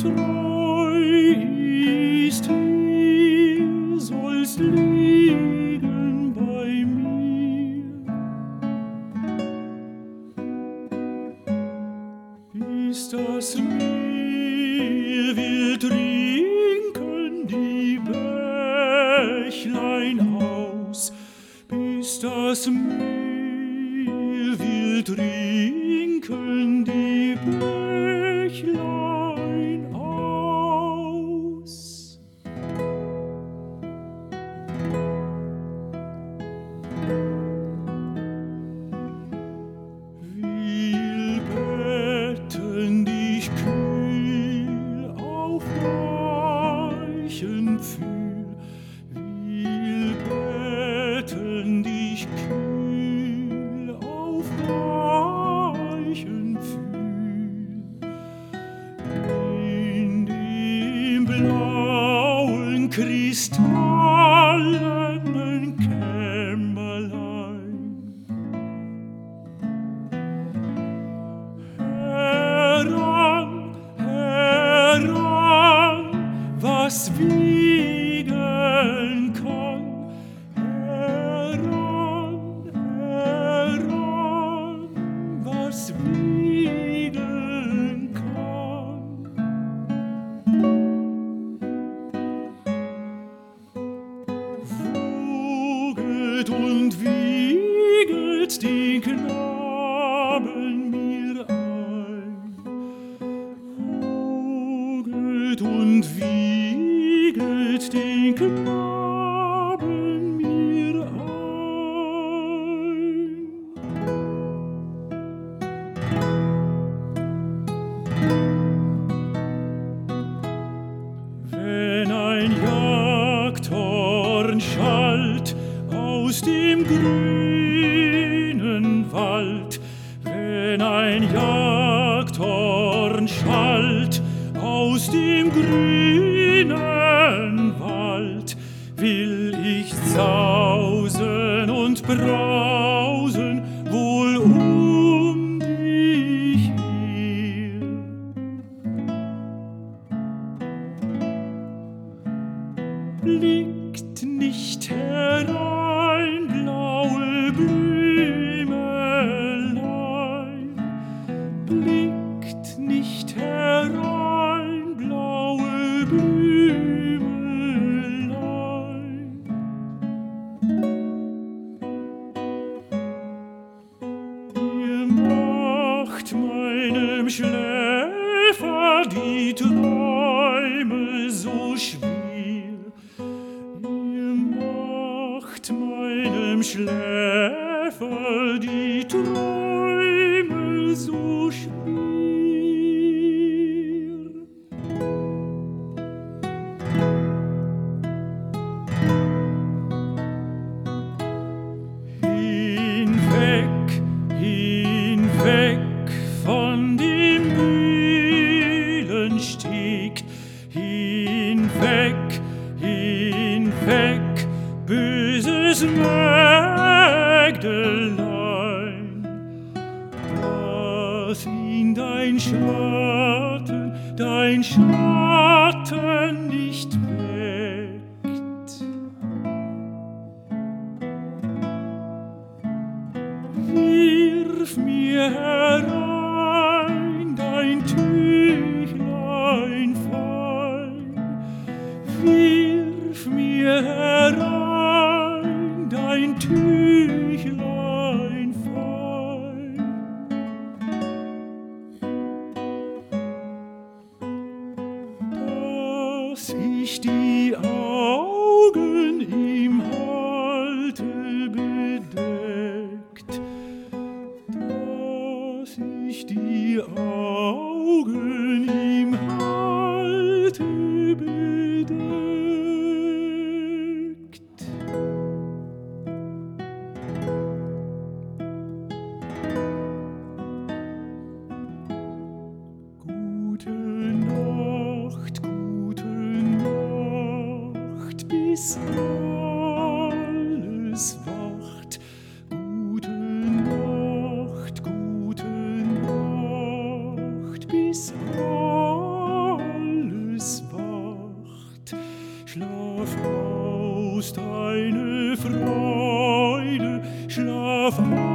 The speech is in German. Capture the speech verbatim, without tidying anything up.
treu ist, hier sollst liegen bei mir. Bis das Meer will trinken die Bächlein aus, bis das Meer will trinken die Bächlein aus. Will betten dich kühl auf weichen Pfühl, will betten dich kühl auf weichen Pfühl, in dem blauen kristallenen Kämmerlein. Heran, heran, was wiegen kann. Heran, heran, was wiegen kann. Woget und wiegelt den Knaben mir ein. Woget und wiegelt den Knaben mir ein. Wenn ein Jagdhorn schallt aus dem grünen Wald, wenn ein Jagdhorn schallt aus dem grünen Wald, will ich sausen und brausen wohl um dich her. Blickt nicht herein, blaue Blümelein, blickt nicht herein, blaue Blümelein. Ihr macht meinem Schläfer die Träume so schwer, ihr macht meinem Schläfer die Träume so schwer. Hinweg, hinweg von dem Mühlensteg, hinweg, hinweg, böses Mägdelein. Lass ihn dein Schatten, dein Schatten nicht weckt. Wirf mir herein dein Tüchlein fein, wirf mir herein dein Tüchlein fein. Dass ich die Augen ihm halte bedeckt, dass ich die Augen ihm halte bedeckt. Gute Nacht, gute Nacht, bis alles wacht. Gute Nacht, gute Nacht, bis alles Freude, schlaf ein.